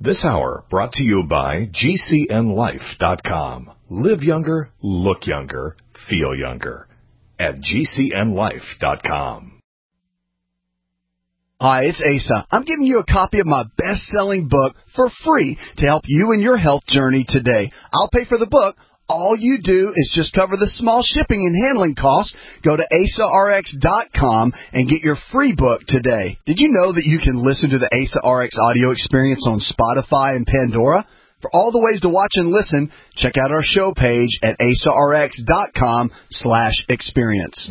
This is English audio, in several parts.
This hour brought to you by GCNLife.com. Live younger, look younger, feel younger at GCNLife.com. Hi, it's Asa. I'm giving you a copy of my best-selling book for free to help you in your health journey today. I'll pay for the book. All you do is just cover the small shipping and handling costs. Go to AsaRx.com and get your free book today. Did you know that you can listen to the Asa RX audio experience on Spotify and Pandora? For all the ways to watch and listen, check out our show page at AsaRx.com/experience.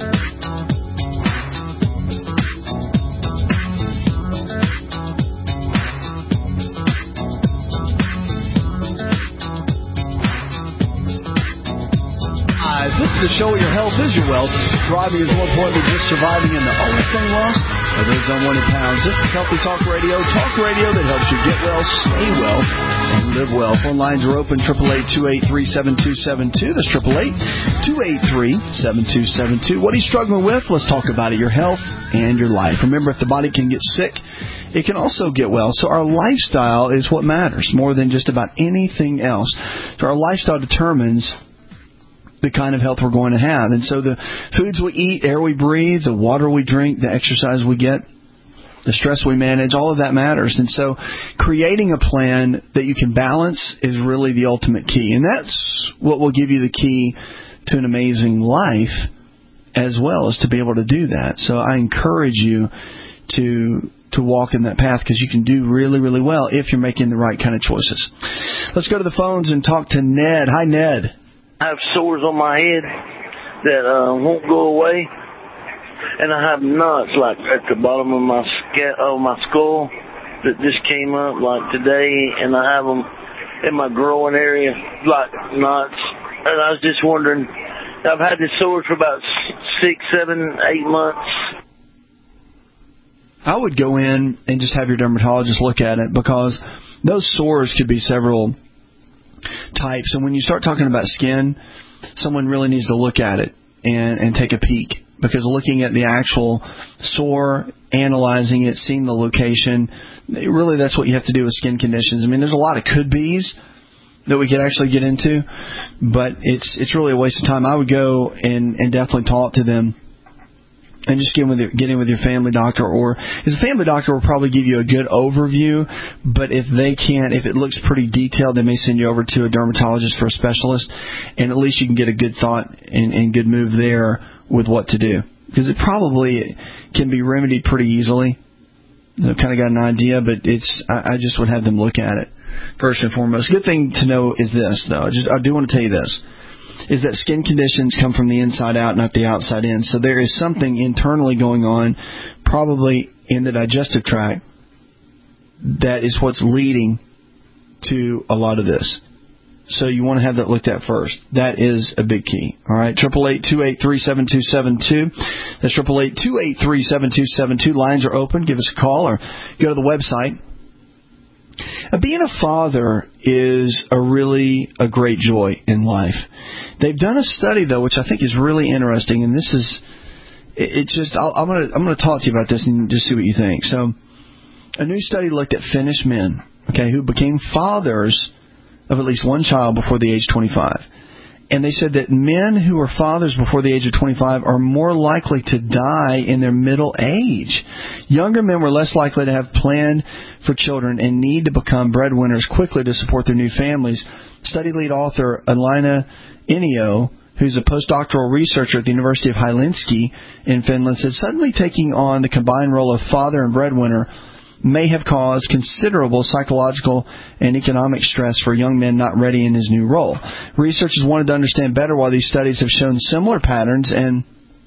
This is the show where your health is your wealth. Thriving is more important than just surviving, and the only thing lost are those unwanted pounds. This is Healthy Talk Radio that helps you get well, stay well, and live well. Phone lines are open, 888-283-7272. That's 888-283-7272. What are you struggling with? Let's talk about it, your health and your life. Remember, if the body can get sick, it can also get well. So our lifestyle is what matters more than just about anything else. So our lifestyle determines the kind of health we're going to have. And so the foods we eat, air we breathe, the water we drink, the exercise we get, the stress we manage, all of that matters. And so creating a plan that you can balance is really the ultimate key. And that's what will give you the key to an amazing life as well, as to be able to do that. So I encourage you to walk in that path, because you can do really, really well if you're making the right kind of choices. Let's go to the phones and talk to Ned. Hi, Ned. I have sores on my head that won't go away, and I have knots like at the bottom of my skull that just came up like today, and I have them in my groin area like knots. And I was just wondering, I've had this sores for about 6, 7, 8 months. I would go in and just have your dermatologist look at it, because those sores could be several types. And when you start talking about skin, someone really needs to look at it and take a peek, because looking at the actual sore, analyzing it, seeing the location, really that's what you have to do with skin conditions. I mean, there's a lot of could-bes that we could actually get into, but it's really a waste of time. I would go and definitely talk to them and just get in with your family doctor, or a family doctor will probably give you a good overview, but if it looks pretty detailed, they may send you over to a dermatologist for a specialist, and at least you can get a good thought and good move there with what to do, because it probably can be remedied pretty easily. I've kind of got an idea, but I just would have them look at it first and foremost. Good thing to know is this, though. I do want to tell you this, is that skin conditions come from the inside out, not the outside in. So there is something internally going on, probably in the digestive tract, that is what's leading to a lot of this. So you want to have that looked at first. That is a big key. All right, 888-283-7272. That's 888-283-7272. Lines are open. Give us a call or go to the website. Being a father is a great joy in life. They've done a study, though, which I think is really interesting, and this is, I'm going to talk to you about this and just see what you think. So, a new study looked at Finnish men, who became fathers of at least one child before the age of 25. And they said that men who are fathers before the age of 25 are more likely to die in their middle age. Younger men were less likely to have planned for children and need to become breadwinners quickly to support their new families. Study lead author Elina Inio, who's a postdoctoral researcher at the University of Helsinki in Finland, said suddenly taking on the combined role of father and breadwinner may have caused considerable psychological and economic stress for young men not ready in his new role. Researchers wanted to understand better why these studies have shown similar patterns, and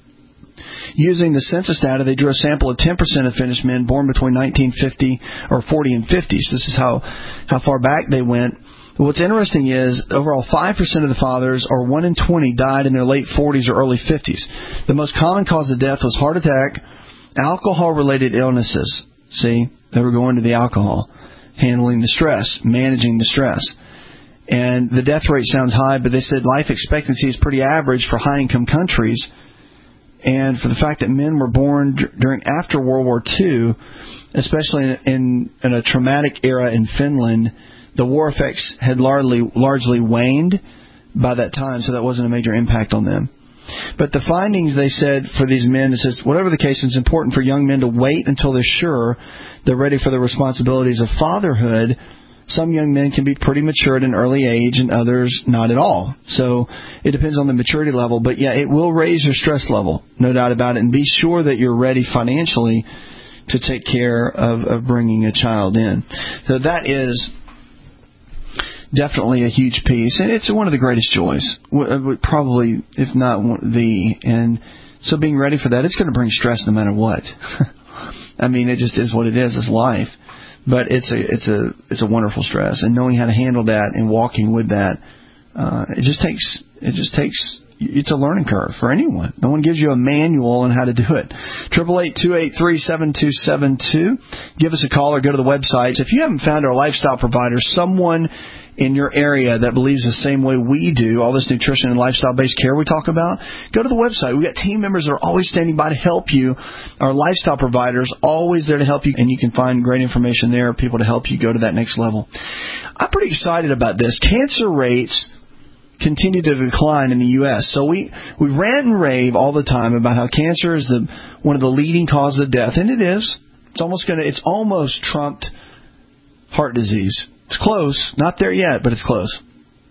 using the census data, they drew a sample of 10% of Finnish men born between 1940 and 50. So this is how far back they went. What's interesting is overall 5% of the fathers, or 1 in 20, died in their late 40s or early 50s. The most common cause of death was heart attack, alcohol-related illnesses. See, they were going to the alcohol, handling the stress, managing the stress. And the death rate sounds high, but they said life expectancy is pretty average for high-income countries. And for the fact that men were born after World War II, especially in a traumatic era in Finland, the war effects had largely waned by that time, so that wasn't a major impact on them. But the findings, they said, for these men, it says, whatever the case, it's important for young men to wait until they're sure they're ready for the responsibilities of fatherhood. Some young men can be pretty mature at an early age and others not at all. So it depends on the maturity level. But, yeah, it will raise your stress level, no doubt about it. And be sure that you're ready financially to take care of bringing a child in. So that is definitely a huge piece. And it's one of the greatest joys, probably, if not the. And so being ready for that, it's going to bring stress no matter what. I mean, it just is what it is. It's life. But it's a wonderful stress, and knowing how to handle that and walking with that, it just takes. It's a learning curve for anyone. No one gives you a manual on how to do it. 888-283-7272. Give us a call or go to the website. If you haven't found our lifestyle provider, someone in your area that believes the same way we do, all this nutrition and lifestyle-based care we talk about, go to the website. We've got team members that are always standing by to help you. Our lifestyle providers always there to help you, and you can find great information there, people to help you go to that next level. I'm pretty excited about this. Cancer rates continue to decline in the U.S. So we rant and rave all the time about how cancer is one of the leading causes of death, and it is. It's almost trumped heart disease. It's close. Not there yet, but it's close.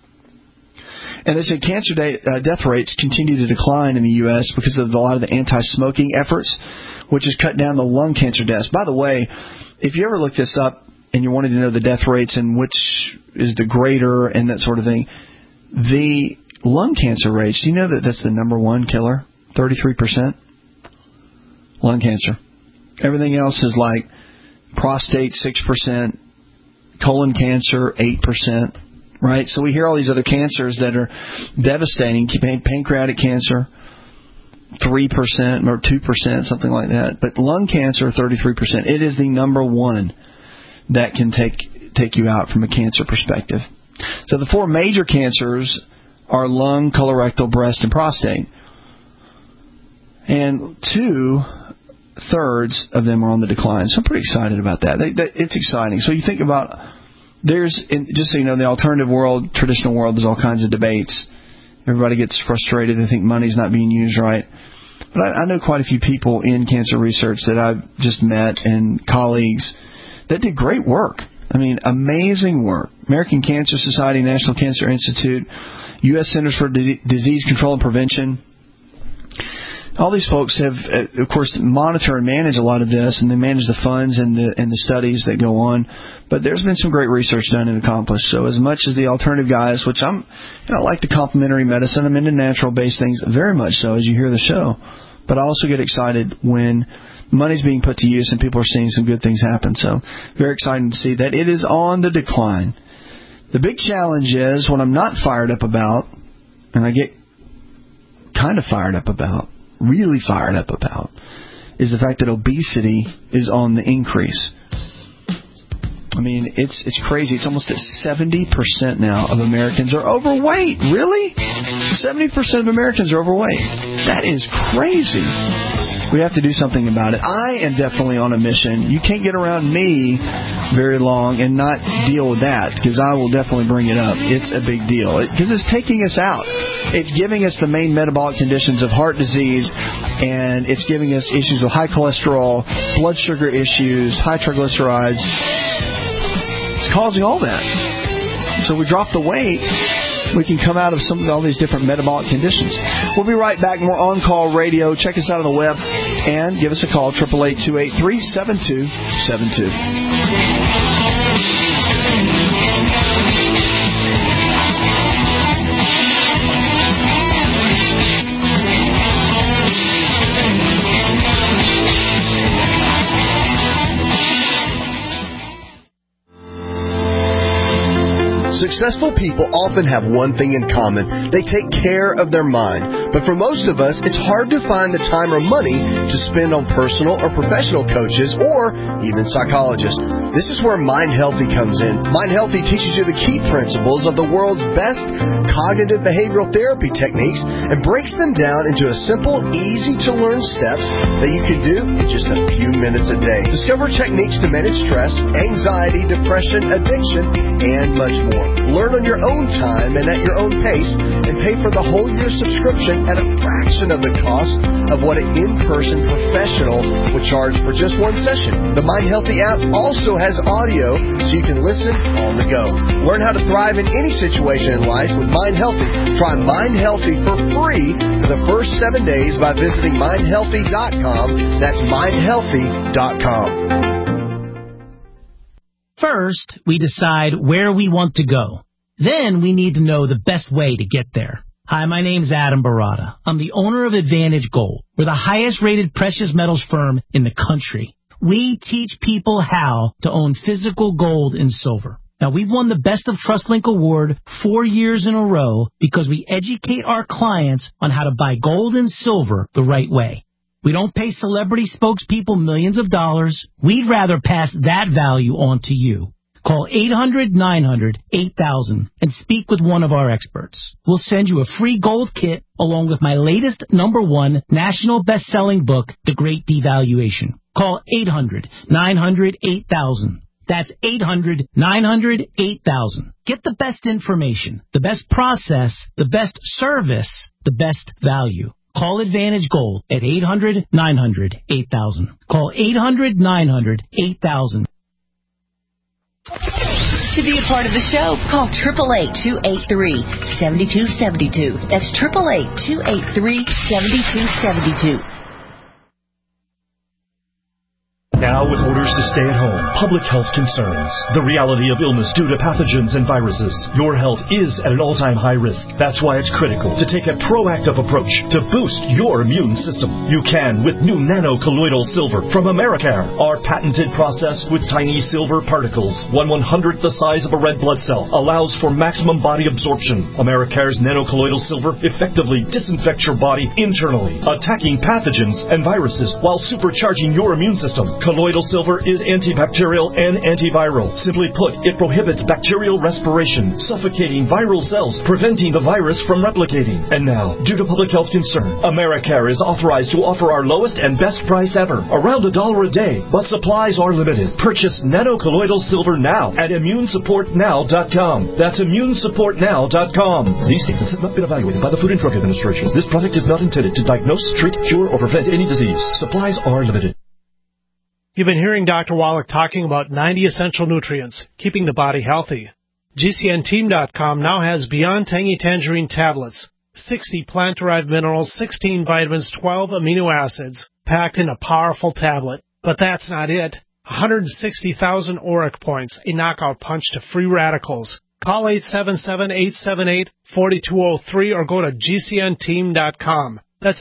And they say cancer death rates continue to decline in the U.S. because of a lot of the anti-smoking efforts, which has cut down the lung cancer deaths. By the way, if you ever look this up and you wanted to know the death rates and which is the greater and that sort of thing, the lung cancer rates, do you know that that's the number one killer? 33%? Lung cancer. Everything else is like prostate, 6%. Colon cancer, 8%, right? So we hear all these other cancers that are devastating. Pancreatic cancer, 3% or 2%, something like that. But lung cancer, 33%. It is the number one that can take you out from a cancer perspective. So the four major cancers are lung, colorectal, breast, and prostate. And 2/3 of them are on the decline. So I'm pretty excited about that. It's exciting. So you think about, just so you know, in the alternative world, traditional world, there's all kinds of debates. Everybody gets frustrated. They think money's not being used right. But I know quite a few people in cancer research that I've just met and colleagues that did great work. I mean, amazing work. American Cancer Society, National Cancer Institute, U.S. Centers for Disease Control and Prevention. All these folks have, of course, monitor and manage a lot of this, and they manage the funds and the studies that go on. But there's been some great research done and accomplished. So as much as the alternative guys, which I like the complementary medicine, I'm into natural-based things very much so as you hear the show. But I also get excited when money's being put to use and people are seeing some good things happen. So very exciting to see that it is on the decline. The big challenge is what I'm not fired up about, and I get kind of fired up about, really fired up about, is the fact that obesity is on the increase. I mean, it's crazy. It's almost at 70% now of Americans are overweight. Really? 70% of Americans are overweight. That is crazy. We have to do something about it. I am definitely on a mission. You can't get around me very long and not deal with that, because I will definitely bring it up. It's a big deal because it's taking us out. It's giving us the main metabolic conditions of heart disease, and it's giving us issues with high cholesterol, blood sugar issues, high triglycerides. It's causing all that. So we drop the weight, we can come out of all these different metabolic conditions. We'll be right back. More On-Call Radio. Check us out on the web and give us a call, 888-283-7272. Successful people often have one thing in common. They take care of their mind. But for most of us, it's hard to find the time or money to spend on personal or professional coaches or even psychologists. This is where Mind Healthy comes in. Mind Healthy teaches you the key principles of the world's best cognitive behavioral therapy techniques and breaks them down into a simple, easy-to-learn steps that you can do in just a few minutes a day. Discover techniques to manage stress, anxiety, depression, addiction, and much more. Learn on your own time and at your own pace, and pay for the whole year subscription at a fraction of the cost of what an in-person professional would charge for just one session. The Mind Healthy app also has audio so you can listen on the go. Learn how to thrive in any situation in life with Mind Healthy. Try Mind Healthy for free for the first 7 days by visiting mindhealthy.com. That's mindhealthy.com. First, we decide where we want to go. Then we need to know the best way to get there. Hi, my name's Adam Barata. I'm the owner of Advantage Gold. We're the highest-rated precious metals firm in the country. We teach people how to own physical gold and silver. Now, we've won the Best of TrustLink Award 4 years in a row because we educate our clients on how to buy gold and silver the right way. We don't pay celebrity spokespeople millions of dollars. We'd rather pass that value on to you. Call 800-900-8000 and speak with one of our experts. We'll send you a free gold kit along with my latest #1 national best-selling book, The Great Devaluation. Call 800-900-8000. That's 800-900-8000. Get the best information, the best process, the best service, the best value. Call Advantage Gold at 800-900-8000. Call 800-900-8000. To be a part of the show, call 888-283-7272. That's 888-283-7272. Now, with orders to stay at home, public health concerns, the reality of illness due to pathogens and viruses, your health is at an all-time high risk. That's why it's critical to take a proactive approach to boost your immune system. You can with new nano-colloidal silver from Americare. Our patented process with tiny silver particles, 1/100th the size of a red blood cell, allows for maximum body absorption. Americare's nano-colloidal silver effectively disinfects your body internally, attacking pathogens and viruses while supercharging your immune system. Colloidal silver is antibacterial and antiviral. Simply put, it prohibits bacterial respiration, suffocating viral cells, preventing the virus from replicating. And now, due to public health concern, Americare is authorized to offer our lowest and best price ever, around $1 a day, but supplies are limited. Purchase nano-colloidal silver now at immunesupportnow.com. That's immunesupportnow.com. These statements have not been evaluated by the Food and Drug Administration. This product is not intended to diagnose, treat, cure, or prevent any disease. Supplies are limited. You've been hearing Dr. Wallach talking about 90 essential nutrients, keeping the body healthy. GCNteam.com now has Beyond Tangy Tangerine tablets, 60 plant-derived minerals, 16 vitamins, 12 amino acids, packed in a powerful tablet. But that's not it. 160,000 auric points, a knockout punch to free radicals. Call 877-878-4203 or go to GCNteam.com. That's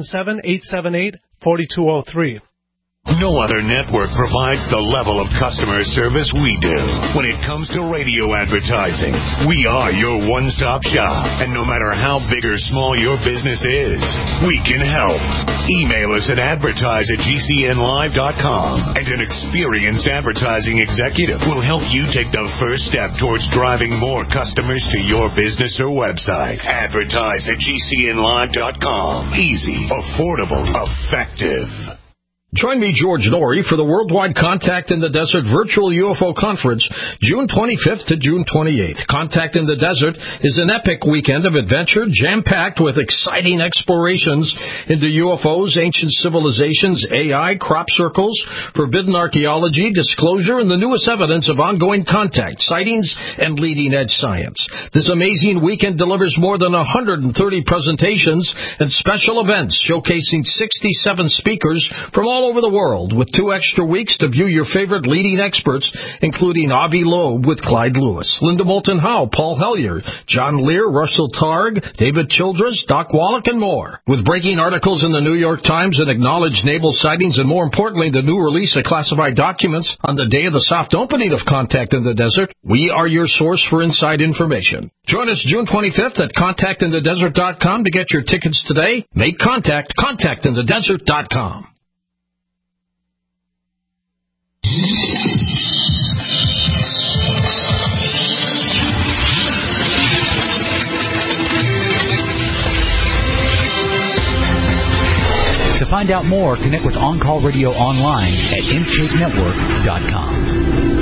877-878-4203. No other network provides the level of customer service we do. When it comes to radio advertising, we are your one-stop shop. And no matter how big or small your business is, we can help. Email us at advertise@gcnlive.com, and an experienced advertising executive will help you take the first step towards driving more customers to your business or website. Advertise@gcnlive.com. Easy, affordable, effective. Join me, George Norrie, for the Worldwide Contact in the Desert Virtual UFO Conference, June 25th to June 28th. Contact in the Desert is an epic weekend of adventure, jam-packed with exciting explorations into UFOs, ancient civilizations, AI, crop circles, forbidden archaeology, disclosure, and the newest evidence of ongoing contact, sightings, and leading-edge science. This amazing weekend delivers more than 130 presentations and special events showcasing 67 speakers from all all over the world with 2 extra weeks to view your favorite leading experts, including Avi Loeb with Clyde Lewis, Linda Moulton Howe, Paul Hellyer, John Lear, Russell Targ, David Childress, Doc Wallach, and more. With breaking articles in the New York Times and acknowledged naval sightings, and more importantly, the new release of classified documents on the day of the soft opening of Contact in the Desert, we are your source for inside information. Join us June 25th at contactinthedesert.com to get your tickets today. Make contact, contactinthedesert.com. To find out more, connect with On Call Radio online at InShapeNetwork.com.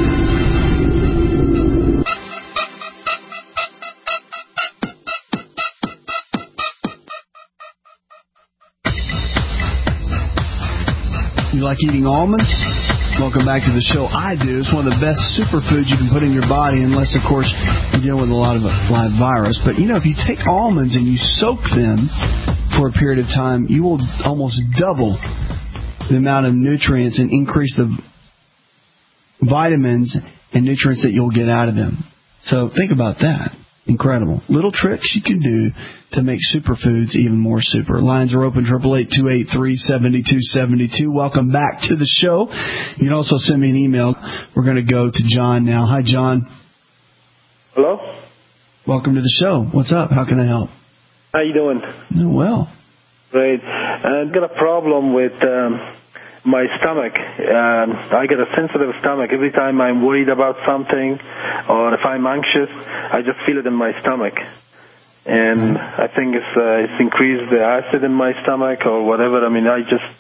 You like eating almonds? Welcome back to the show. I do. It's one of the best superfoods you can put in your body, unless, of course, you deal with a lot of live virus. But, if you take almonds and you soak them for a period of time, you will almost double the amount of nutrients and increase the vitamins and nutrients that you'll get out of them. So think about that. Incredible. Little tricks you can do to make superfoods even more super. Lines are open, 888-283-7272. Welcome back to the show. You can also send me an email. We're going to go to John now. Hi, John. Hello? Welcome to the show. What's up? How can I help? How you doing? Doing well. Great. I've got a problem with my stomach. I get a sensitive stomach. Every time I'm worried about something or if I'm anxious, I just feel it in my stomach. And I think it's increased the acid in my stomach or whatever. I mean,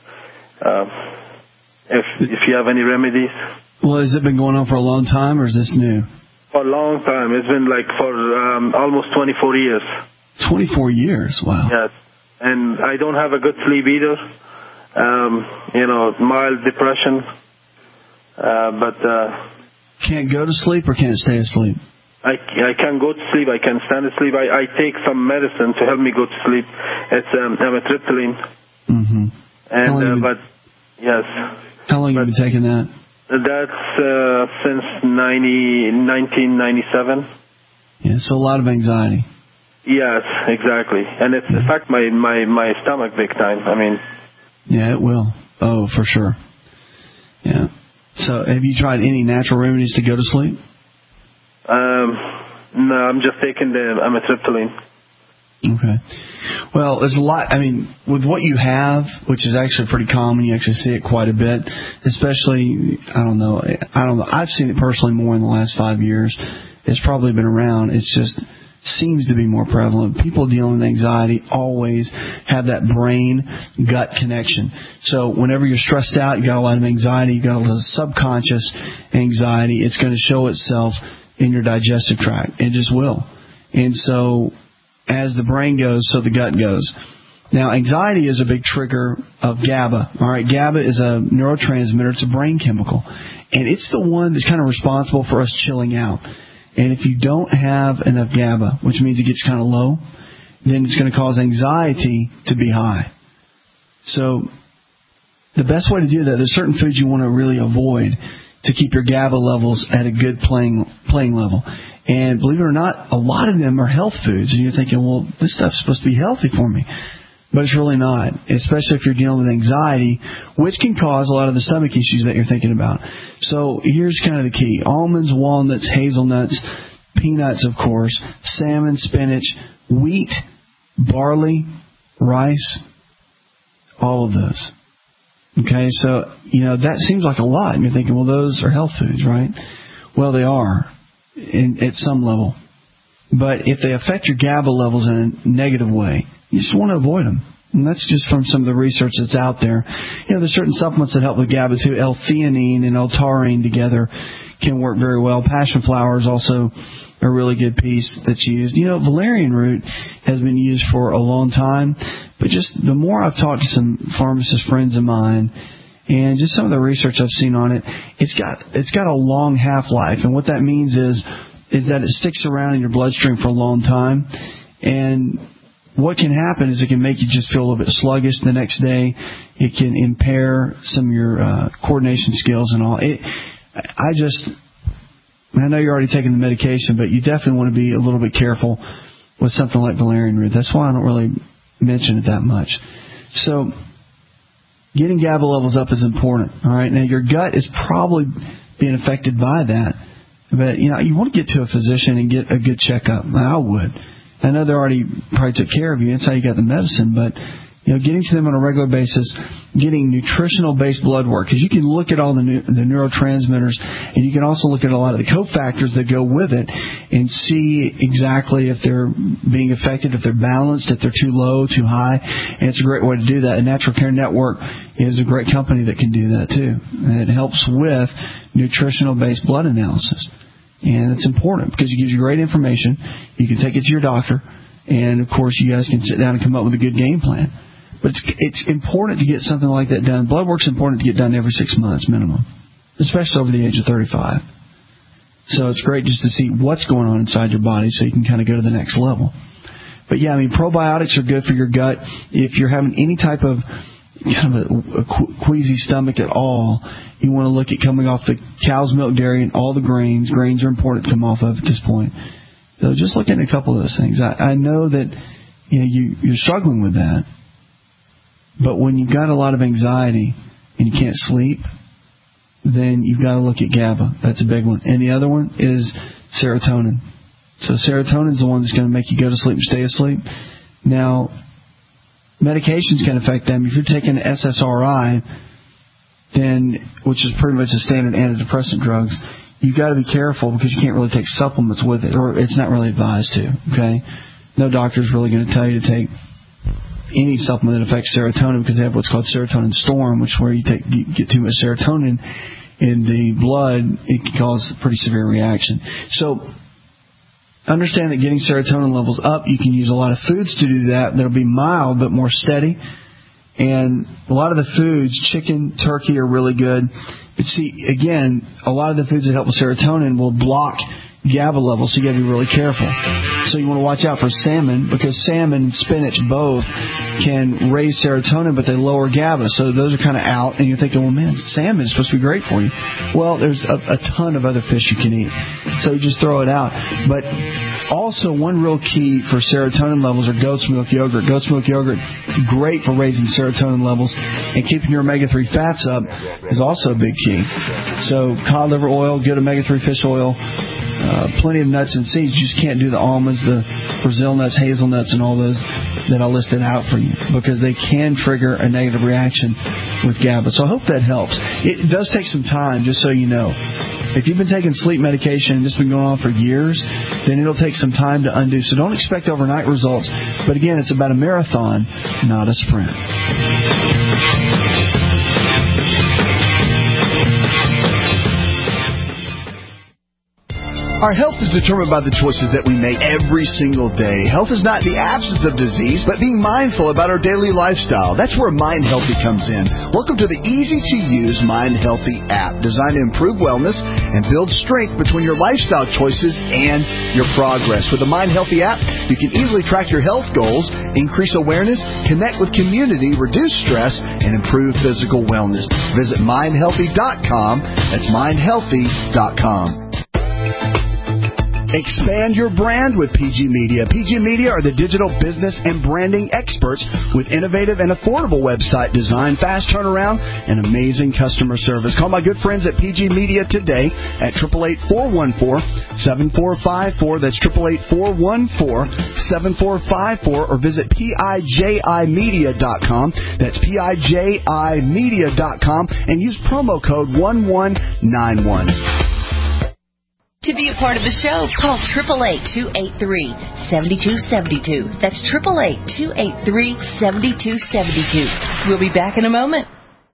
if you have any remedies. Well, has it been going on for a long time or is this new? For a long time. It's been like for almost 24 years. 24 years? Wow. Yes. And I don't have a good sleep either. Mild depression. Can't go to sleep or can't stay asleep? I can go to sleep. I can stand asleep. I take some medicine to help me go to sleep. It's amitriptyline. Mm-hmm. Yes. How long have you been taking that? That's since 1997. Yeah, so a lot of anxiety. Yes, exactly. And it's affected my stomach big time. I mean. Yeah, it will. Oh, for sure. Yeah. So have you tried any natural remedies to go to sleep? No, I'm just taking the amitriptyline. Okay. Well, there's a lot. I mean, with what you have, which is actually pretty common, you actually see it quite a bit, especially, I don't know. I've seen it personally more in the last 5 years. It's probably been around. It's just seems to be more prevalent. People dealing with anxiety always have that brain-gut connection. So whenever you're stressed out, you got a lot of anxiety, you got a lot of subconscious anxiety, it's going to show itself in your digestive tract. It just will. And so as the brain goes, so the gut goes. Now, anxiety is a big trigger of GABA. All right, GABA is a neurotransmitter. It's a brain chemical. And it's the one that's kind of responsible for us chilling out. And if you don't have enough GABA, which means it gets kind of low, then it's going to cause anxiety to be high. So the best way to do that, there's certain foods you want to really avoid to keep your GABA levels at a good playing level. And believe it or not, a lot of them are health foods. And you're thinking, well, this stuff's supposed to be healthy for me. But it's really not, especially if you're dealing with anxiety, which can cause a lot of the stomach issues that you're thinking about. So here's kind of the key. Almonds, walnuts, hazelnuts, peanuts, of course, salmon, spinach, wheat, barley, rice, all of those. Okay, so, that seems like a lot. And you're thinking, well, those are health foods, right? Well, they are at some level. But if they affect your GABA levels in a negative way, you just want to avoid them. And that's just from some of the research that's out there. There's certain supplements that help with GABA too. L-theanine and L-taurine together can work very well. Passion flower is also a really good piece that's used. Valerian root has been used for a long time. But just the more I've talked to some pharmacist friends of mine and just some of the research I've seen on it, it's got a long half-life. And what that means is that it sticks around in your bloodstream for a long time. And what can happen is it can make you just feel a little bit sluggish the next day. It can impair some of your coordination skills and all. I know you're already taking the medication, but you definitely want to be a little bit careful with something like valerian root. That's why I don't really mention it that much. So getting GABA levels up is important. All right. Now your gut is probably being affected by that, but you want to get to a physician and get a good checkup. I would. I know they already probably took care of you. That's how you got the medicine, but getting to them on a regular basis, getting nutritional-based blood work, because you can look at all the neurotransmitters, and you can also look at a lot of the cofactors that go with it and see exactly if they're being affected, if they're balanced, if they're too low, too high, and it's a great way to do that. And Natural Care Network is a great company that can do that, too. And it helps with nutritional-based blood analysis. And it's important because it gives you great information. You can take it to your doctor, and, of course, you guys can sit down and come up with a good game plan. But it's important to get something like that done. Blood work's important to get done every 6 months minimum, especially over the age of 35. So it's great just to see what's going on inside your body so you can kind of go to the next level. But, yeah, probiotics are good for your gut. If you're having any type of kind of a queasy stomach at all, you want to look at coming off the cow's milk, dairy, and all the grains. Grains are important to come off of at this point. So just looking at a couple of those things. I know that you're struggling with that. But when you've got a lot of anxiety and you can't sleep, then you've got to look at GABA. That's a big one. And the other one is serotonin. So serotonin is the one that's going to make you go to sleep and stay asleep. Now, medications can affect them. If you're taking SSRI, which is pretty much the standard antidepressant drugs, you've got to be careful because you can't really take supplements with it, or it's not really advised to. Okay, no doctor's really going to tell you to take any supplement that affects serotonin because they have what's called serotonin storm, which where you get too much serotonin in the blood, it can cause a pretty severe reaction. So understand that getting serotonin levels up, you can use a lot of foods to do that. That'll be mild but more steady. And a lot of the foods, chicken, turkey, are really good. But see, again, a lot of the foods that help with serotonin will block GABA levels, so you got to be really careful. So you want to watch out for salmon, because salmon and spinach both can raise serotonin, but they lower GABA. So those are kind of out, and you're thinking, well, man, salmon is supposed to be great for you. Well, there's a ton of other fish you can eat. So you just throw it out. But also, one real key for serotonin levels are goat's milk yogurt. Goat's milk yogurt, great for raising serotonin levels, and keeping your omega-3 fats up is also a big key. So cod liver oil, good omega-3 fish oil, plenty of nuts and seeds. You just can't do the almonds, the Brazil nuts, hazelnuts, and all those that I listed out for you, because they can trigger a negative reaction with GABA. So I hope that helps. It does take some time, just so you know. If you've been taking sleep medication and this has been going on for years, then it'll take some time to undo. So don't expect overnight results. But again, it's about a marathon, not a sprint. Our health is determined by the choices that we make every single day. Health is not the absence of disease, but being mindful about our daily lifestyle. That's where Mind Healthy comes in. Welcome to the easy-to-use Mind Healthy app, designed to improve wellness and build strength between your lifestyle choices and your progress. With the Mind Healthy app, you can easily track your health goals, increase awareness, connect with community, reduce stress, and improve physical wellness. Visit mindhealthy.com. That's mindhealthy.com. Expand your brand with PG Media. PG Media are the digital business and branding experts with innovative and affordable website design, fast turnaround, and amazing customer service. Call my good friends at PG Media today at 888-414-7454. That's 888-414-7454, or visit PIJImedia.com. That's PIJImedia.com, and use promo code 1191. To be a part of the show, call 888-283-7272. That's 888-283-7272. We'll be back in a moment.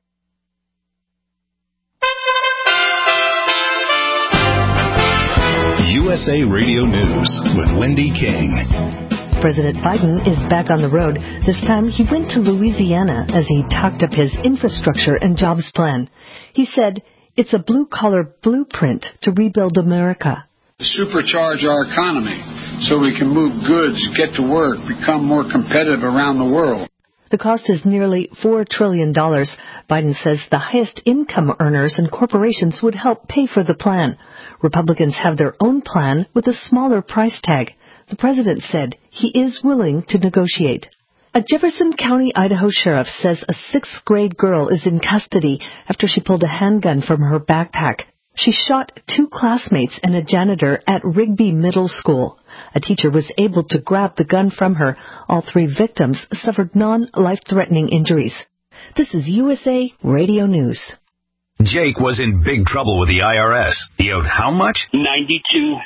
USA Radio News with Wendy King. President Biden is back on the road. This time he went to Louisiana as he talked up his infrastructure and jobs plan. He said, "It's a blue-collar blueprint to rebuild America." Supercharge our economy, so we can move goods, get to work, become more competitive around the world. The cost is nearly $4 trillion. Biden says the highest income earners and corporations would help pay for the plan. Republicans have their own plan with a smaller price tag. The president said he is willing to negotiate. A Jefferson County, Idaho sheriff says a 6th grade girl is in custody after she pulled a handgun from her backpack. She shot 2 classmates and a janitor at Rigby Middle School. A teacher was able to grab the gun from her. All 3 victims suffered non-life-threatening injuries. This is USA Radio News. Jake was in big trouble with the IRS. He owed how much? $92,000.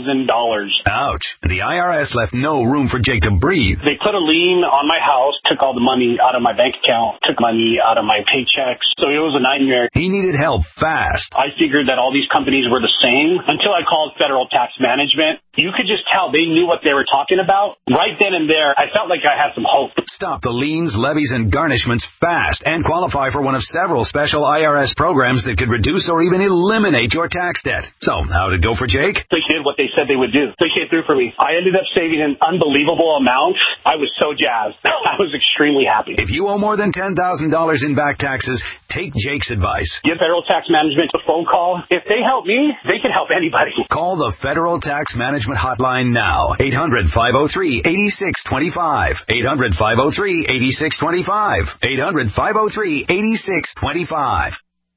Ouch. The IRS left no room for Jake to breathe. They put a lien on my house, took all the money out of my bank account, took money out of my paychecks. So it was a nightmare. He needed help fast. I figured that all these companies were the same until I called Federal Tax Management. You could just tell they knew what they were talking about. Right then and there, I felt like I had some hope. Stop the liens, levies, and garnishments fast and qualify for one of several special IRS programs that could reduce or even eliminate your tax debt. So, how'd it go for Jake? They did what they said they would do. They came through for me. I ended up saving an unbelievable amount. I was so jazzed. I was extremely happy. If you owe more than $10,000 in back taxes, take Jake's advice. Give Federal Tax Management a phone call. If they help me, they can help anybody. Call the Federal Tax Management Hotline now. 800-503-8625. 800-503-8625. 800-503-8625.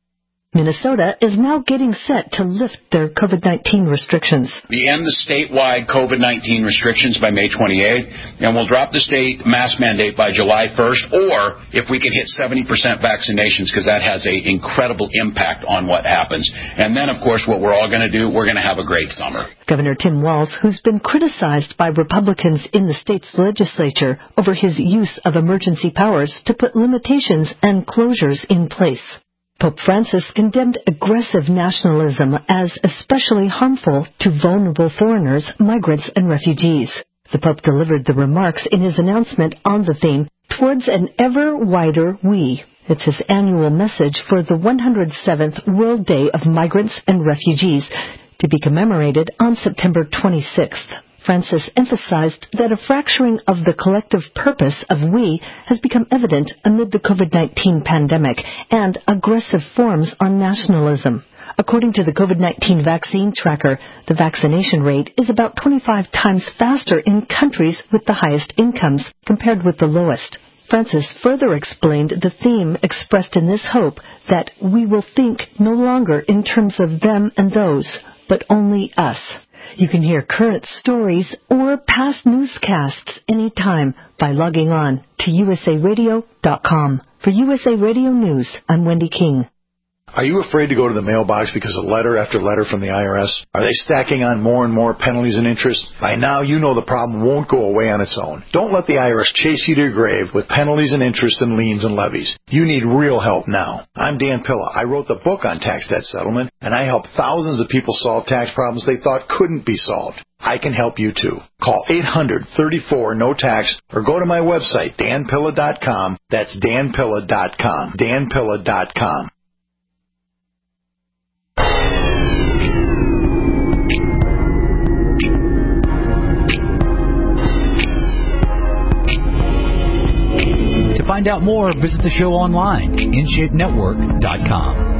Minnesota is now getting set to lift their COVID-19 restrictions. We end the statewide COVID-19 restrictions by May 28th, and we'll drop the state mask mandate by July 1st, or if we can hit 70% vaccinations, because that has an incredible impact on what happens. And then, of course, what we're all going to do, we're going to have a great summer. Governor Tim Walz, who's been criticized by Republicans in the state's legislature over his use of emergency powers to put limitations and closures in place. Pope Francis condemned aggressive nationalism as especially harmful to vulnerable foreigners, migrants, and refugees. The Pope delivered the remarks in his announcement on the theme, Towards an Ever Wider We. It's his annual message for the 107th World Day of Migrants and Refugees, to be commemorated on September 26th. Francis emphasized that a fracturing of the collective purpose of we has become evident amid the COVID-19 pandemic and aggressive forms on nationalism. According to the COVID-19 vaccine tracker, the vaccination rate is about 25 times faster in countries with the highest incomes compared with the lowest. Francis further explained the theme expressed in this hope that we will think no longer in terms of them and those, but only us. You can hear current stories or past newscasts anytime by logging on to usaradio.com. For USA Radio News, I'm Wendy King. Are you afraid to go to the mailbox because of letter after letter from the IRS? Are they stacking on more and more penalties and interest? By now, you know the problem won't go away on its own. Don't let the IRS chase you to your grave with penalties and interest and liens and levies. You need real help now. I'm Dan Pilla. I wrote the book on tax debt settlement, and I help thousands of people solve tax problems they thought couldn't be solved. I can help you too. Call 800-34-NO-TAX or go to my website, danpilla.com. That's danpilla.com. danpilla.com. To find out more, visit the show online, InShapeNetwork.com.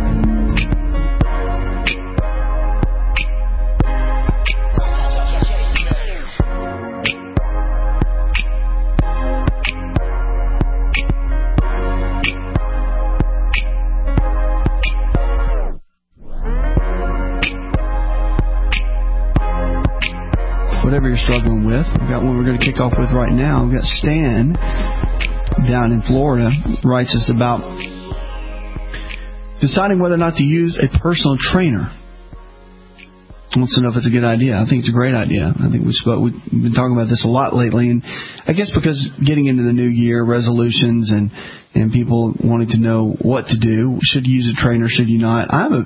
Whatever you're struggling with, we've got one we're going to kick off with right now. We've got Stan down in Florida writes us about deciding whether or not to use a personal trainer. Wants to know if it's a good idea. I think it's a great idea. I think we've been talking about this a lot lately, and I guess because getting into the new year, resolutions and people wanting to know what to do. Should you use a trainer? Should you not?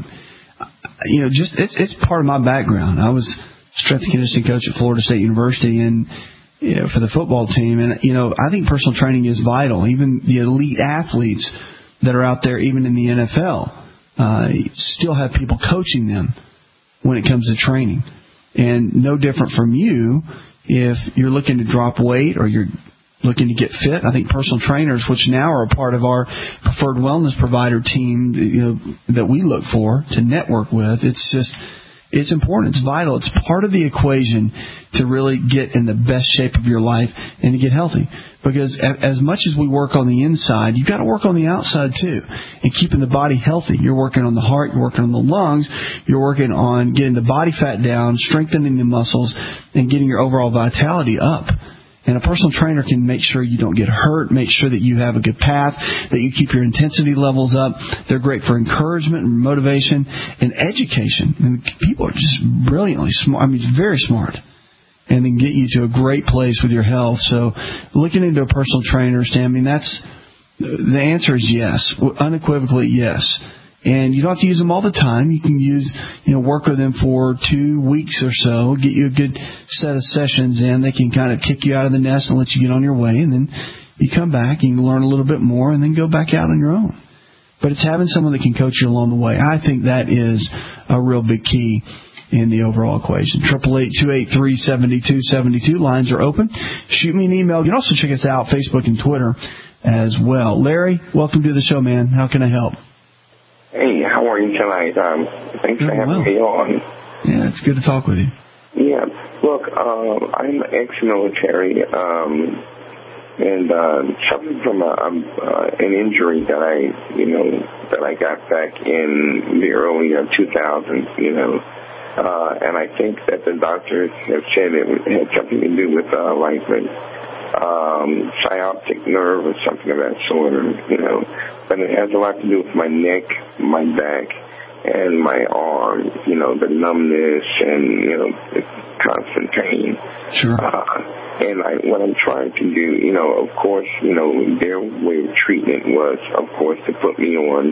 It's part of my background. I was strength and conditioning coach at Florida State University, and for the football team. And, I think personal training is vital. Even the elite athletes that are out there, even in the NFL, still have people coaching them when it comes to training. And no different from you, if you're looking to drop weight or you're looking to get fit, I think personal trainers, which now are a part of our preferred wellness provider team, that we look for to network with, it's important. It's vital. It's part of the equation to really get in the best shape of your life and to get healthy. Because as much as we work on the inside, you've got to work on the outside too. And keeping the body healthy. You're working on the heart. You're working on the lungs. You're working on getting the body fat down, strengthening the muscles, and getting your overall vitality up. And a personal trainer can make sure you don't get hurt, make sure that you have a good path, that you keep your intensity levels up. They're great for encouragement and motivation and education. And people are just brilliantly smart. I mean, very smart. And then get you to a great place with your health. So looking into a personal trainer, Stan, I mean, the answer is yes, unequivocally yes. And you don't have to use them all the time. You can work with them for 2 weeks or so, get you a good set of sessions in. They can kind of kick you out of the nest and let you get on your way. And then you come back and you learn a little bit more and then go back out on your own. But it's having someone that can coach you along the way. I think that is a real big key in the overall equation. 888-283-7272. Lines are open. Shoot me an email. You can also check us out, Facebook and Twitter as well. Larry, welcome to the show, man. How can I help? Hey, how are you tonight? Thanks for having me on. Yeah, it's good to talk with you. Yeah, look, I'm ex-military, and suffering from an injury that I got back in the early 2000s, and I think that the doctors have said it had something to do with sciatic nerve or something of that sort, but it has a lot to do with my neck, my back, and my arm, the numbness and, the constant pain. Sure. And what I'm trying to do, of course, their way of treatment was, of course, to put me on,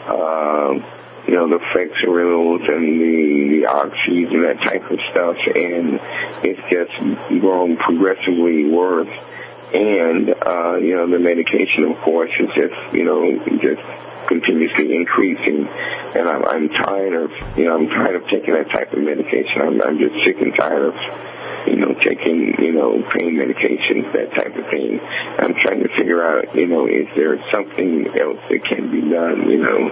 the Flexerils and the Oxys and that type of stuff, and it's just grown progressively worse. And, the medication, of course, is just continuously increasing. And I'm tired of taking that type of medication. I'm just sick and tired of, taking, pain medications, that type of thing. I'm trying to figure out, is there something else that can be done,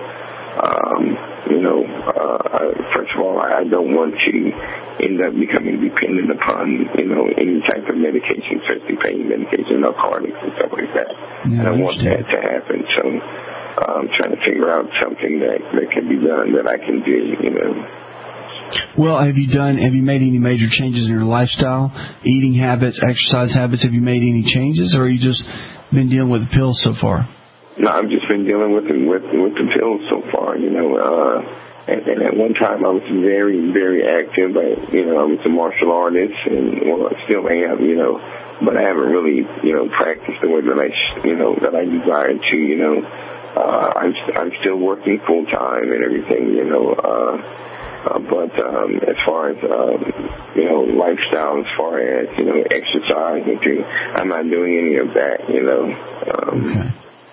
first of all, I don't want to end up becoming dependent upon, any type of medication, especially pain medication, narcotics and stuff like that. Yeah, I don't want that to happen. So I'm trying to figure out something that can be done that I can do, Well, have you made any major changes in your lifestyle, eating habits, exercise habits? Have you made any changes, or have you just been dealing with the pills so far? No, I've just been dealing with the pills so far, and at one time I was very, very active. I was a martial artist, and I still am, but I haven't really, practiced the way that I desire to, I'm still working full time and everything, but as far as lifestyle, as far as exercise, I'm not doing any of that, Okay.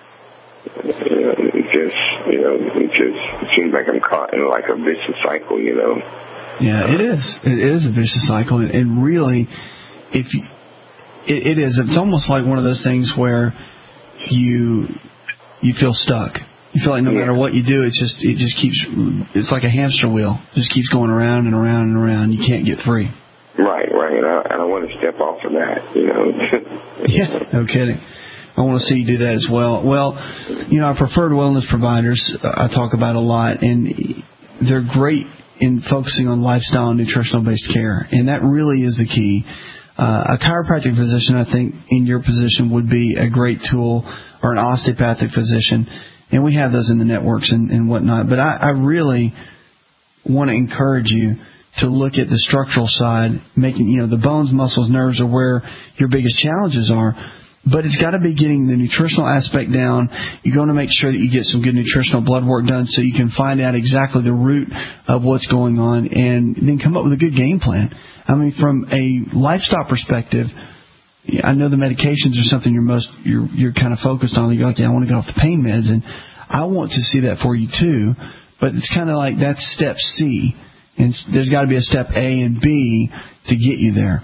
It just seems like I'm caught in like a vicious cycle, Yeah, it is. It is a vicious cycle, and really, it is. It's almost like one of those things where you feel stuck. You feel like no matter what you do, it just keeps. It's like a hamster wheel. It just keeps going around and around and around. You can't get free. Right. And I want to step off of that. Yeah, no kidding. I want to see you do that as well. Well, our preferred wellness providers I talk about a lot, and they're great in focusing on lifestyle and nutritional-based care, and that really is the key. A chiropractic physician, I think, in your position would be a great tool, or an osteopathic physician, and we have those in the networks and whatnot. But I really want to encourage you to look at the structural side, making, the bones, muscles, nerves are where your biggest challenges are. But it's got to be getting the nutritional aspect down. You're going to make sure that you get some good nutritional blood work done so you can find out exactly the root of what's going on and then come up with a good game plan. I mean, from a lifestyle perspective, I know the medications are something you're kind of focused on. You're like, I want to get off the pain meds, and I want to see that for you too. But it's kind of like that's step C, and there's got to be a step A and B to get you there.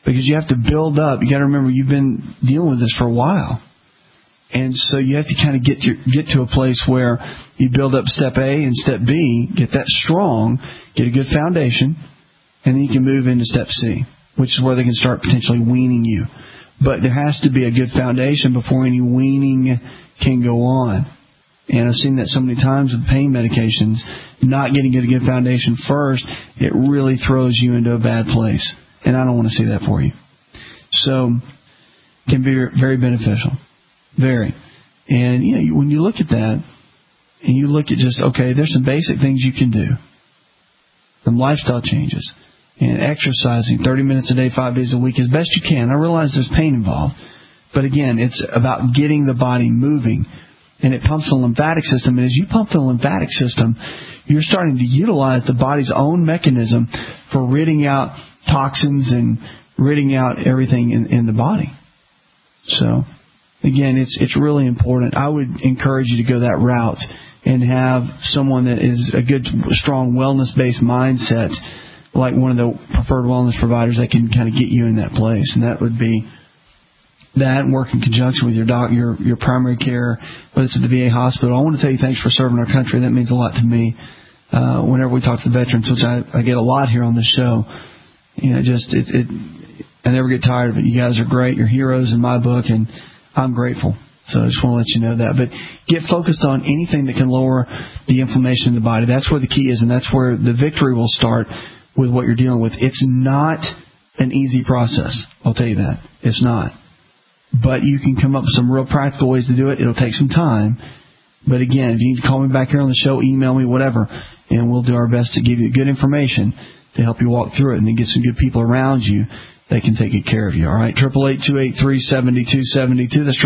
because you have to build up. You got to remember you've been dealing with this for a while. And so you have to kind of get to a place where you build up step A and step B, get that strong, get a good foundation, and then you can move into step C, which is where they can start potentially weaning you. But there has to be a good foundation before any weaning can go on. And I've seen that so many times with pain medications, not getting a good foundation first, it really throws you into a bad place. And I don't want to see that for you. So it can be very beneficial. Very. And when you look at that, and you look at just, okay, there's some basic things you can do. Some lifestyle changes. And exercising 30 minutes a day, 5 days a week as best you can. I realize there's pain involved. But again, it's about getting the body moving. And it pumps the lymphatic system. And as you pump the lymphatic system, you're starting to utilize the body's own mechanism for ridding out toxins and ridding out everything in the body. So, again, it's really important. I would encourage you to go that route and have someone that is a good, strong, wellness-based mindset, like one of the preferred wellness providers that can kind of get you in that place. And that would be that, and work in conjunction with your doctor, your primary care, whether it's at the VA hospital. I want to tell you thanks for serving our country. That means a lot to me. Whenever we talk to the veterans, which I get a lot here on the show, I never get tired of it. You guys are great. You're heroes in my book, and I'm grateful. So I just want to let you know that. But get focused on anything that can lower the inflammation in the body. That's where the key is, and that's where the victory will start with what you're dealing with. It's not an easy process. I'll tell you that. It's not. But you can come up with some real practical ways to do it. It'll take some time. But again, if you need to call me back here on the show, email me, whatever, and we'll do our best to give you good information to help you walk through it and then get some good people around you that can take good care of you. All right, 888-283-7272. That's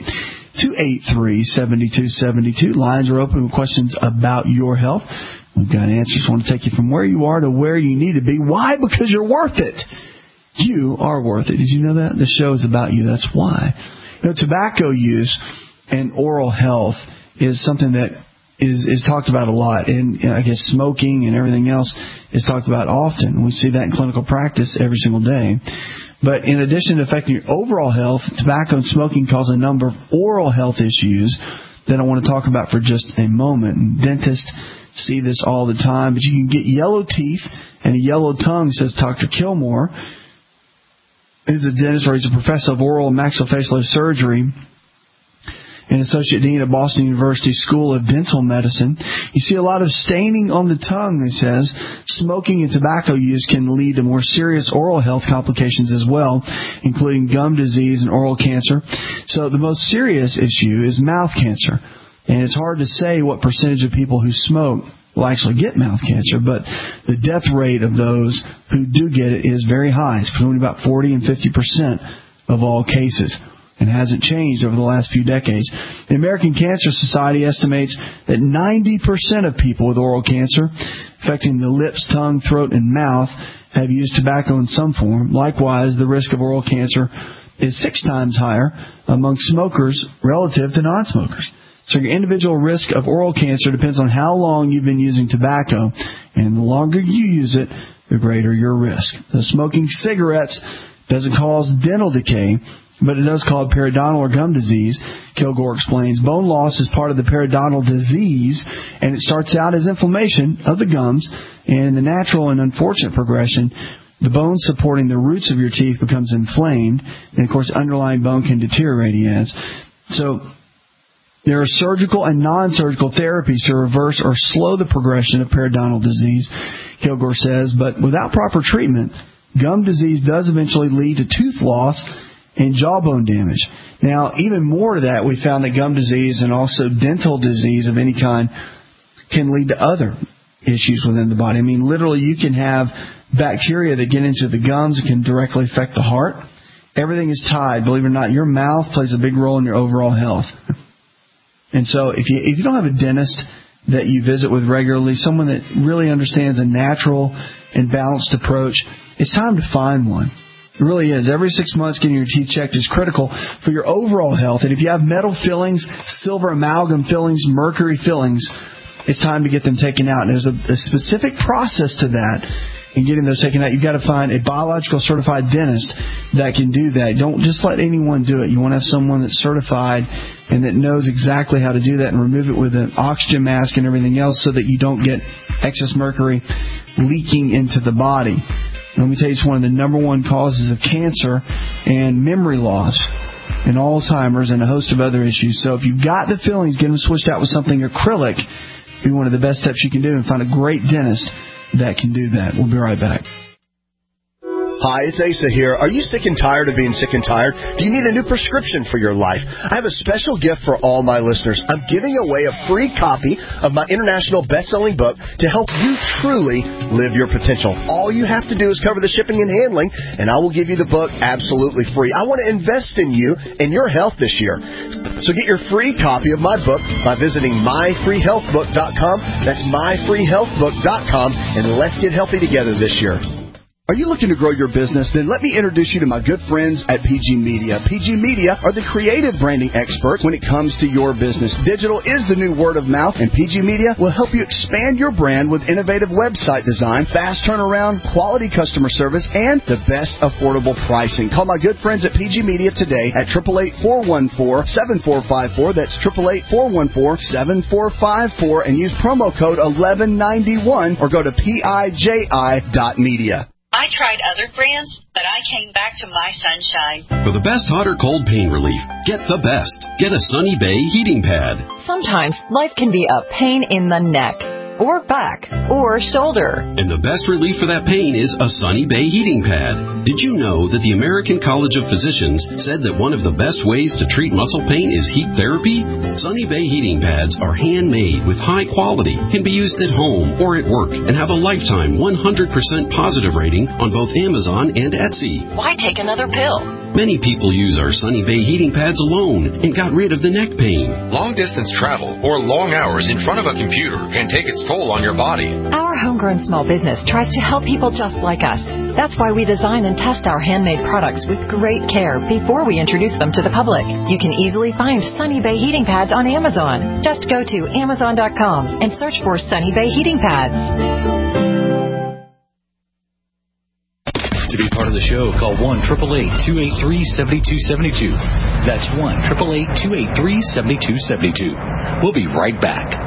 888-283-7272. Lines are open with questions about your health. We've got answers. I want to take you from where you are to where you need to be. Why? Because you're worth it. You are worth it. Did you know that? The show is about you. That's why. Tobacco use and oral health is something that is talked about a lot. And I guess smoking and everything else is talked about often. We see that in clinical practice every single day. But in addition to affecting your overall health, tobacco and smoking cause a number of oral health issues that I want to talk about for just a moment. And dentists see this all the time. But you can get yellow teeth and a yellow tongue, says Dr. Kilmore. He's a dentist, or he's a professor of oral and maxillofacial surgery and associate dean at Boston University School of Dental Medicine. You see a lot of staining on the tongue, he says. Smoking and tobacco use can lead to more serious oral health complications as well, including gum disease and oral cancer. So the most serious issue is mouth cancer. And it's hard to say what percentage of people who smoke will actually get mouth cancer, but the death rate of those who do get it is very high. It's between about 40 and 50% of all cases, and hasn't changed over the last few decades. The American Cancer Society estimates that 90% of people with oral cancer, affecting the lips, tongue, throat, and mouth, have used tobacco in some form. Likewise, the risk of oral cancer is 6 times higher among smokers relative to non-smokers. So your individual risk of oral cancer depends on how long you've been using tobacco, and the longer you use it, the greater your risk. The smoking cigarettes doesn't cause dental decay, but it does cause periodontal or gum disease. Kilgore explains bone loss is part of the periodontal disease, and it starts out as inflammation of the gums, and in the natural and unfortunate progression, the bone supporting the roots of your teeth becomes inflamed, and of course underlying bone can deteriorate, he adds. So there are surgical and non-surgical therapies to reverse or slow the progression of periodontal disease, Kilgore says, but without proper treatment, gum disease does eventually lead to tooth loss and jawbone damage. Now, even more to that, we found that gum disease and also dental disease of any kind can lead to other issues within the body. I mean, literally, you can have bacteria that get into the gums and can directly affect the heart. Everything is tied. Believe it or not, your mouth plays a big role in your overall health. And so if you don't have a dentist that you visit with regularly, someone that really understands a natural and balanced approach, it's time to find one. It really is. Every 6 months getting your teeth checked is critical for your overall health. And if you have metal fillings, silver amalgam fillings, mercury fillings, it's time to get them taken out. And there's a specific process to that. and getting those taken out, you've got to find a biological certified dentist that can do that. Don't just let anyone do it. You want to have someone that's certified and that knows exactly how to do that and remove it with an oxygen mask and everything else so that you don't get excess mercury leaking into the body. Let me tell you, it's one of the number one causes of cancer and memory loss and Alzheimer's and a host of other issues. So if you've got the fillings, get them switched out with something acrylic. Be one of the best steps you can do, and find a great dentist that can do that. We'll be right back. Hi, it's Asa here. Are you sick and tired of being sick and tired? Do you need a new prescription for your life? I have a special gift for all my listeners. I'm giving away a free copy of my international best-selling book to help you truly live your potential. All you have to do is cover the shipping and handling, and I will give you the book absolutely free. I want to invest in you and your health this year. So get your free copy of my book by visiting myfreehealthbook.com. That's myfreehealthbook.com, and let's get healthy together this year. Are you looking to grow your business? Then let me introduce you to my good friends at PG Media. PG Media are the creative branding experts when it comes to your business. Digital is the new word of mouth, and PG Media will help you expand your brand with innovative website design, fast turnaround, quality customer service, and the best affordable pricing. Call my good friends at PG Media today at 888-414-7454. That's 888-414-7454, and use promo code 1191 or go to PIJI.media. I tried other brands, but I came back to My Sunshine. For the best hot or cold pain relief, get the best. Get a Sunny Bay heating pad. Sometimes life can be a pain in the neck, or back, or shoulder. And the best relief for that pain is a Sunny Bay heating pad. Did you know that the American College of Physicians said that one of the best ways to treat muscle pain is heat therapy? Sunny Bay heating pads are handmade with high quality, can be used at home or at work, and have a lifetime 100% positive rating on both Amazon and Etsy. Why take another pill? Many people use our Sunny Bay heating pads alone and got rid of the neck pain. Long-distance travel or long hours in front of a computer can take its toll on your body. Our homegrown small business tries to help people just like us. That's why we design and test our handmade products with great care before we introduce them to the public. You can easily find Sunny Bay heating pads on Amazon. Just go to Amazon.com and search for Sunny Bay heating pads. To be part of the show, call 1-888-283-7272. That's 1-888-283-7272. We'll be right back.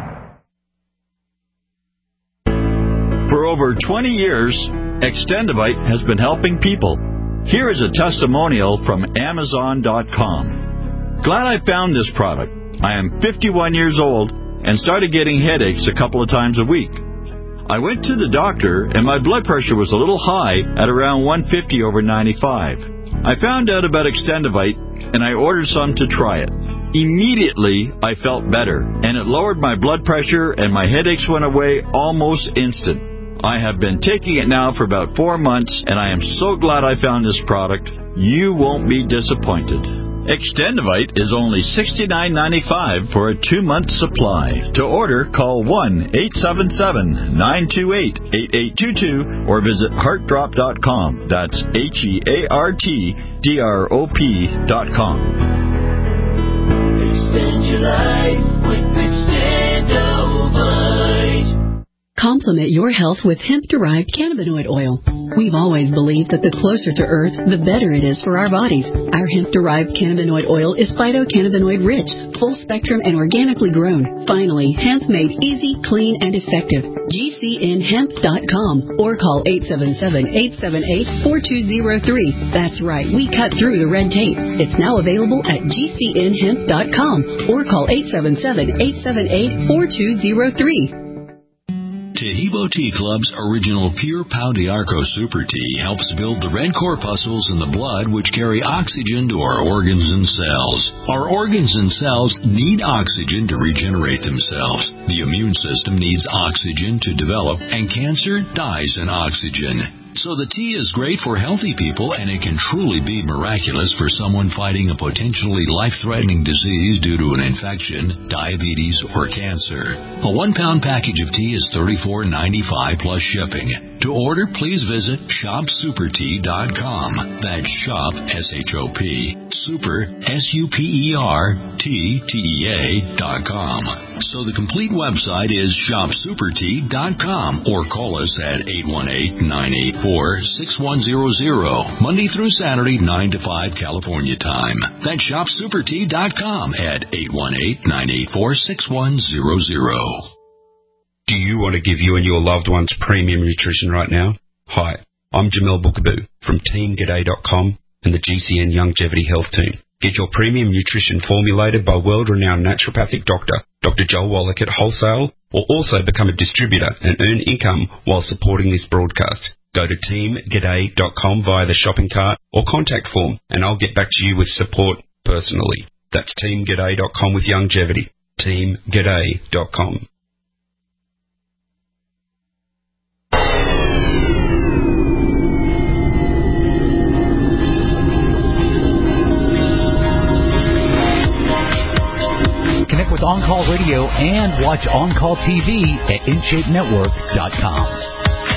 For over 20 years, Extendivite has been helping people. Here is a testimonial from Amazon.com. Glad I found this product. I am 51 years old and started getting headaches a couple of times a week. I went to the doctor and my blood pressure was a little high at around 150/95. I found out about Extendivite and I ordered some to try it. Immediately, I felt better and it lowered my blood pressure and my headaches went away almost instant. I have been taking it now for about 4 months, and I am so glad I found this product. You won't be disappointed. Extendivite is only $69.95 for a 2-month supply. To order, call 1-877-928-8822 or visit heartdrop.com. That's HEARTDROP.com. Extend your life with Extendivite. Complement your health with hemp-derived cannabinoid oil. We've always believed that the closer to Earth, the better it is for our bodies. Our hemp-derived cannabinoid oil is phytocannabinoid-rich, full-spectrum, and organically grown. Finally, hemp made easy, clean, and effective. GCNhemp.com or call 877-878-4203. That's right, we cut through the red tape. It's now available at GCNhemp.com or call 877-878-4203. Tahibo Tea Club's original Pure Pau d'Arco Super Tea helps build the red corpuscles in the blood which carry oxygen to our organs and cells. Our organs and cells need oxygen to regenerate themselves. The immune system needs oxygen to develop, and cancer dies in oxygen. So the tea is great for healthy people, and it can truly be miraculous for someone fighting a potentially life-threatening disease due to an infection, diabetes, or cancer. A 1-pound package of tea is $34.95 plus shipping. To order, please visit shopsupertea.com. That's shop, S-H-O-P, super, SUPERTTEA.com. So the complete website is shopsupertea.com, or call us at 818-984-6100, Monday through Saturday, 9 to 5 California time. That's shopsupertea.com at 818-984-6100. Do you want to give you and your loved ones premium nutrition right now? Hi, I'm Jamel Bookaboo from TeamGaday.com and the GCN Longevity Health Team. Get your premium nutrition formulated by world-renowned naturopathic doctor, Dr. Joel Wallach at Wholesale, or also become a distributor and earn income while supporting this broadcast. Go to TeamGaday.com via the shopping cart or contact form, and I'll get back to you with support personally. That's TeamGaday.com with longevity. TeamGaday.com. Connect with On Call Radio and watch On Call TV at InShapeNetwork.com.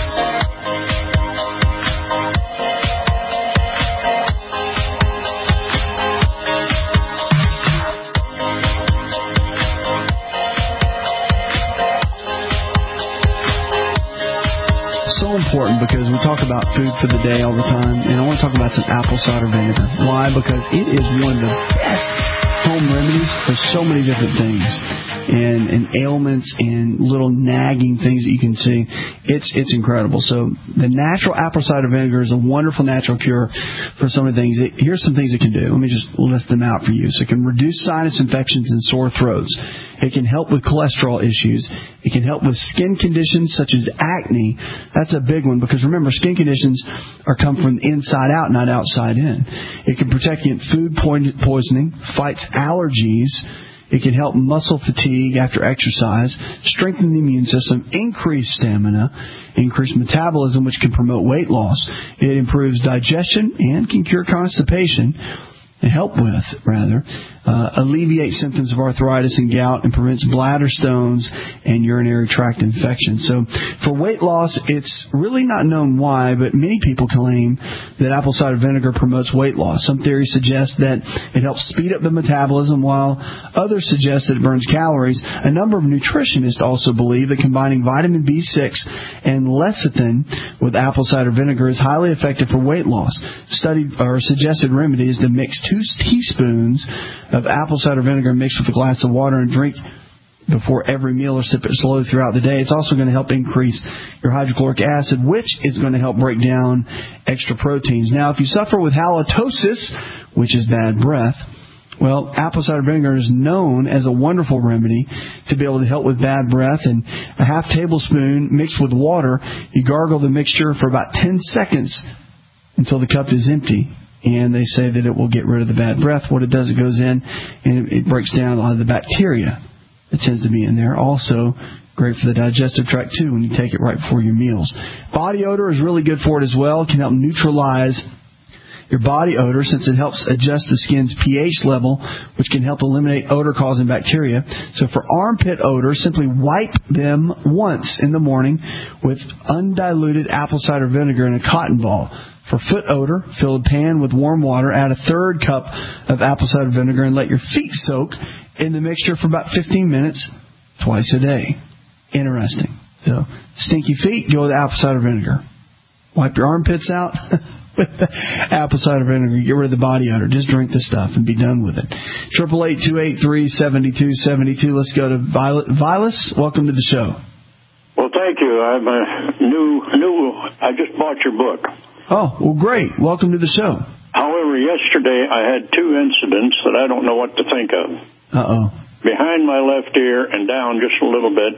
So important, because we talk about food for the day all the time, and I want to talk about some apple cider vinegar. Why? Because it is one of the best home remedies for so many different things, and ailments and little nagging things that you can see. It's incredible. So the natural apple cider vinegar is a wonderful natural cure for so many things. Here's some things it can do. Let me just list them out for you. So it can reduce sinus infections and sore throats. It can help with cholesterol issues. It can help with skin conditions such as acne. That's a big one, because remember, skin conditions come from the inside out, not outside in. It can protect against food poisoning, fights allergies. It can help muscle fatigue after exercise, strengthen the immune system, increase stamina, increase metabolism, which can promote weight loss. It improves digestion and can cure constipation. Alleviate symptoms of arthritis and gout, and prevents bladder stones and urinary tract infections. So for weight loss, it's really not known why, but many people claim that apple cider vinegar promotes weight loss. Some theories suggest that it helps speed up the metabolism, while others suggest that it burns calories. A number of nutritionists also believe that combining vitamin B6 and lecithin with apple cider vinegar is highly effective for weight loss. Suggested remedy is to mix 2 teaspoons of apple cider vinegar mixed with a glass of water and drink before every meal, or sip it slowly throughout the day. It's also going to help increase your hydrochloric acid, which is going to help break down extra proteins. Now, if you suffer with halitosis, which is bad breath, well, apple cider vinegar is known as a wonderful remedy to be able to help with bad breath. And a half tablespoon mixed with water, you gargle the mixture for about 10 seconds until the cup is empty. And they say that it will get rid of the bad breath. What it does, it goes in and it breaks down a lot of the bacteria that tends to be in there. Also, great for the digestive tract, too, when you take it right before your meals. Body odor is really good for it as well. It can help neutralize your body odor, since it helps adjust the skin's pH level, which can help eliminate odor-causing bacteria. So for armpit odor, simply wipe them once in the morning with undiluted apple cider vinegar in a cotton ball. For foot odor, fill a pan with warm water, add a 1/3 cup of apple cider vinegar, and let your feet soak in the mixture for about 15 minutes twice a day. Interesting. So, stinky feet, go with apple cider vinegar. Wipe your armpits out with the apple cider vinegar. Get rid of the body odor. Just drink the stuff and be done with it. 888-283-7272. Let's go to Violet. Vilas, welcome to the show. Well, thank you. I'm I just bought your book. Oh, well, great. Welcome to the show. However, yesterday I had 2 incidents that I don't know what to think of. Uh-oh. Behind my left ear and down just a little bit,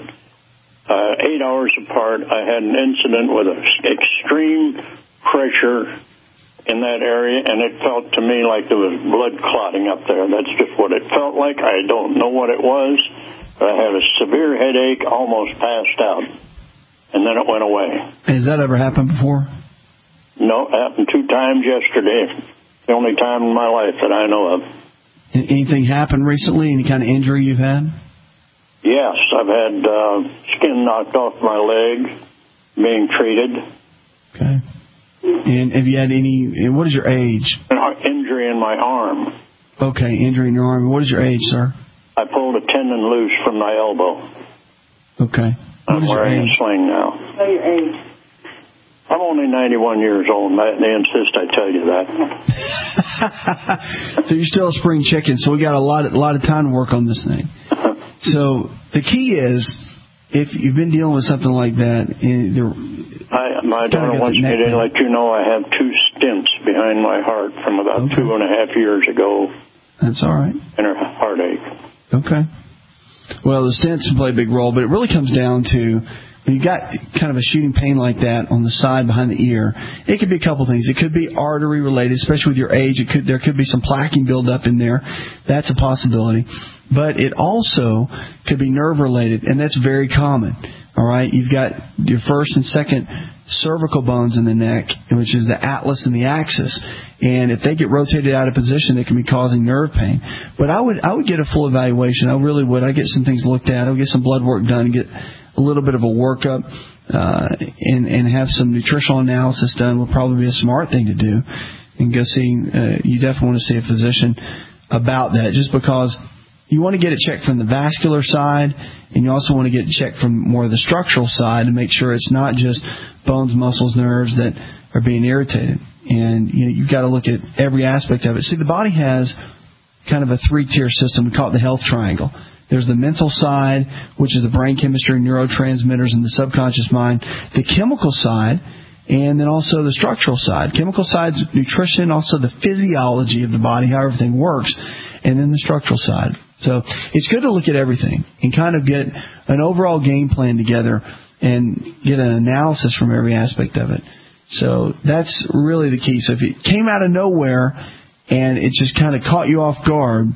8 hours apart, I had an incident with extreme pressure in that area, and it felt to me like there was blood clotting up there. That's just what it felt like. I don't know what it was. I had a severe headache, almost passed out, and then it went away. Has that ever happened before? No, it happened 2 times yesterday. The only time in my life that I know of. Anything happened recently? Any kind of injury you've had? Yes, I've had skin knocked off my leg, being treated. Okay. And have you had any, what is your age? An injury in my arm. Okay, injury in your arm. What is your age, sir? I pulled a tendon loose from my elbow. Okay. I'm wearing a sling now. Know your age. I'm only 91 years old, and they insist I tell you that. So you're still a spring chicken, so we got a lot of time to work on this thing. So the key is, if you've been dealing with something like that, my daughter wants me to let you know I have 2 stents behind my heart from about 2.5 years ago. That's all right. And a heartache. Okay. Well, the stents play a big role, but it really comes down to, when you got kind of a shooting pain like that on the side behind the ear, it could be a couple things. It could be artery related, especially with your age. There could be some plaquing buildup in there. That's a possibility. But it also could be nerve related, and that's very common. All right, you've got your first and second cervical bones in the neck, which is the atlas and the axis, and if they get rotated out of position, it can be causing nerve pain. But I would get a full evaluation. I really would. I'd get some things looked at. I'll get some blood work done, get a little bit of a workup, and have some nutritional analysis done. Would probably be a smart thing to do, and go see. You definitely want to see a physician about that, just because you want to get it checked from the vascular side, and you also want to get it checked from more of the structural side to make sure it's not just bones, muscles, nerves that are being irritated. And you've got to look at every aspect of it. See, the body has kind of a 3-tier system. We call it the health triangle. There's the mental side, which is the brain chemistry, neurotransmitters, and the subconscious mind. The chemical side, and then also the structural side. Chemical side's nutrition, also the physiology of the body, how everything works, and then the structural side. So it's good to look at everything and kind of get an overall game plan together and get an analysis from every aspect of it. So that's really the key. So if it came out of nowhere and it just kind of caught you off guard,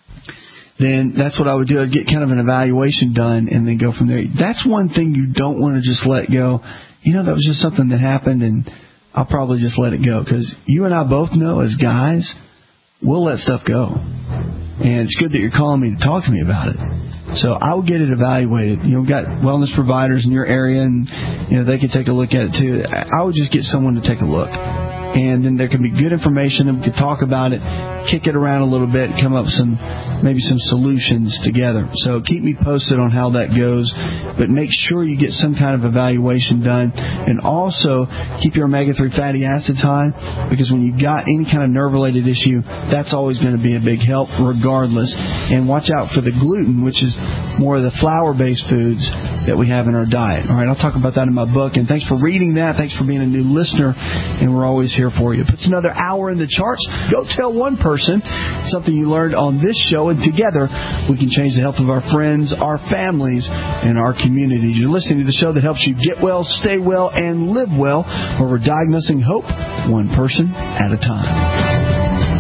then that's what I would do. I'd get kind of an evaluation done and then go from there. That's one thing you don't want to just let go. That was just something that happened, and I'll probably just let it go. Because you and I both know as guys, we'll let stuff go. And it's good that you're calling me to talk to me about it. So I will get it evaluated. We've got wellness providers in your area, and they can take a look at it too. I would just get someone to take a look. And then there can be good information, and we could talk about it, kick it around a little bit, come up with maybe some solutions together. So keep me posted on how that goes, but make sure you get some kind of evaluation done, and also keep your omega-3 fatty acids high, because when you've got any kind of nerve-related issue, that's always going to be a big help regardless. And watch out for the gluten, which is more of the flour-based foods that we have in our diet. All right, I'll talk about that in my book, and thanks for reading that. Thanks for being a new listener, and we're always here for you. Puts another hour in the charts. Go tell one person something you learned on this show, and together we can change the health of our friends, our families, and our communities. You're listening to the show that helps you get well, stay well, and live well, where we're diagnosing hope one person at a time.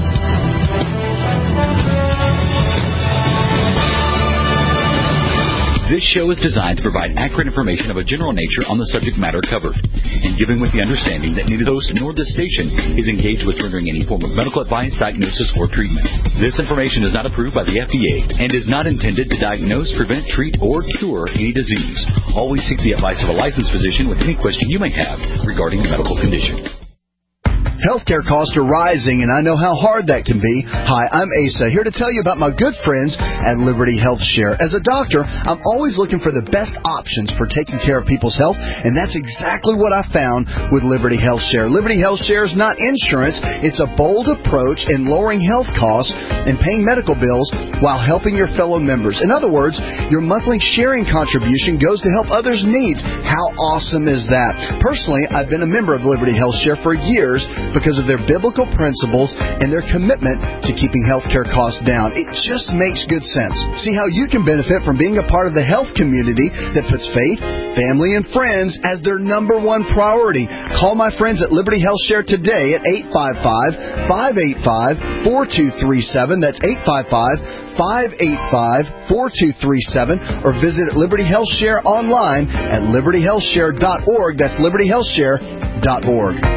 This show is designed to provide accurate information of a general nature on the subject matter covered, and given with the understanding that neither the host nor this station is engaged with rendering any form of medical advice, diagnosis, or treatment. This information is not approved by the FDA and is not intended to diagnose, prevent, treat, or cure any disease. Always seek the advice of a licensed physician with any question you may have regarding a medical condition. Healthcare costs are rising, and I know how hard that can be. Hi, I'm Asa, here to tell you about my good friends at Liberty Health Share. As a doctor, I'm always looking for the best options for taking care of people's health, and that's exactly what I found with Liberty Health Share. Liberty Health Share is not insurance. It's a bold approach in lowering health costs and paying medical bills while helping your fellow members. In other words, your monthly sharing contribution goes to help others' needs. How awesome is that? Personally, I've been a member of Liberty Health Share for years because of their biblical principles and their commitment to keeping healthcare costs down. It just makes good sense. See how you can benefit from being a part of the health community that puts faith, family, and friends as their number one priority. Call my friends at Liberty Health Share today at 855-585-4237. That's 855-585-4237, or visit Liberty Health Share online at libertyhealthshare.org. That's libertyhealthshare.org.